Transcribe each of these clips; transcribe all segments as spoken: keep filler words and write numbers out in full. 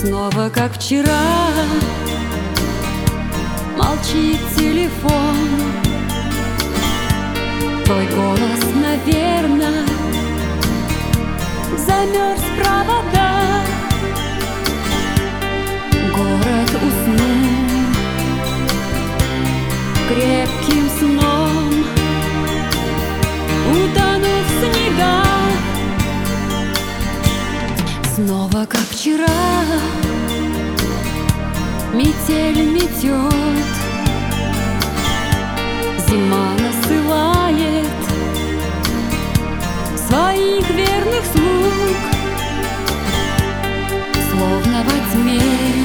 Снова, как вчера, молчит телефон. Твой голос, наверно, замерз в проводах. Город уснул крепким сном, утонув в снегах. Снова, как вчера, метель метет, зима насылает своих верных слуг, словно во тьме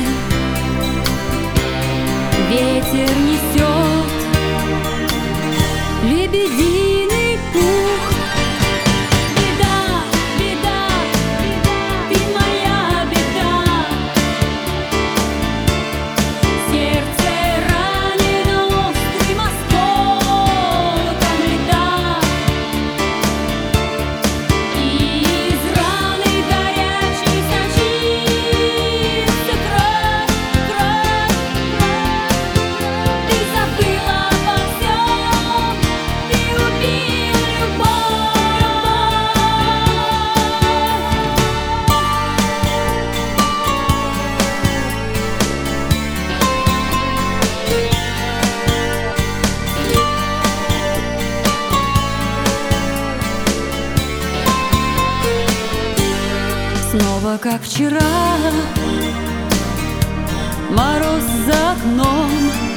ветер несет лебединый пух. Беда, беда, беда, ты моя беда. Сердце ранено острым осколком льда, и из раны горячей сочится кровь, кровь, кровь. Ты забыла обо всем, ты убил любовь. Снова, как вчера, мороз за окном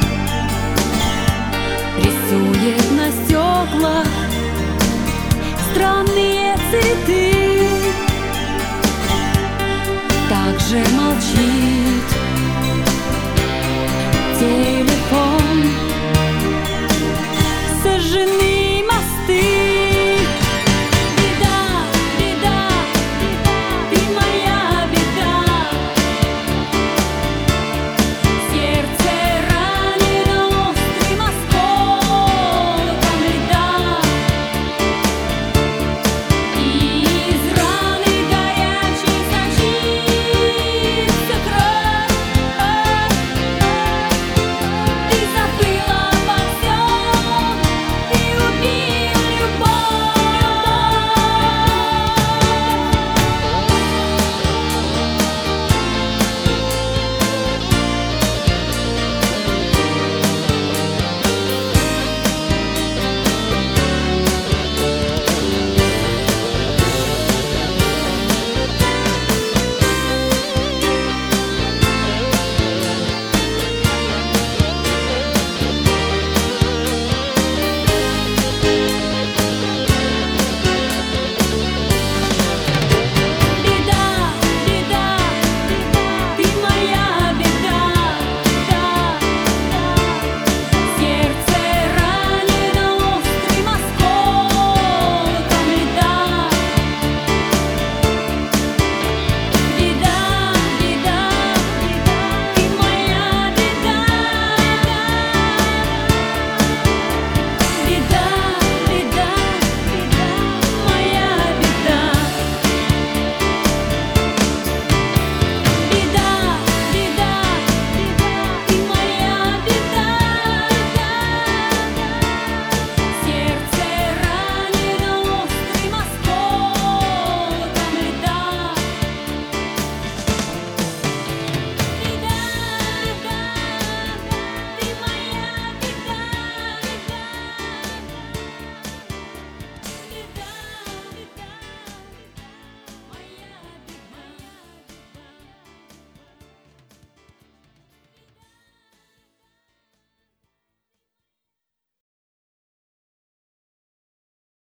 рисует на стеклах странные цветы. Так же молчит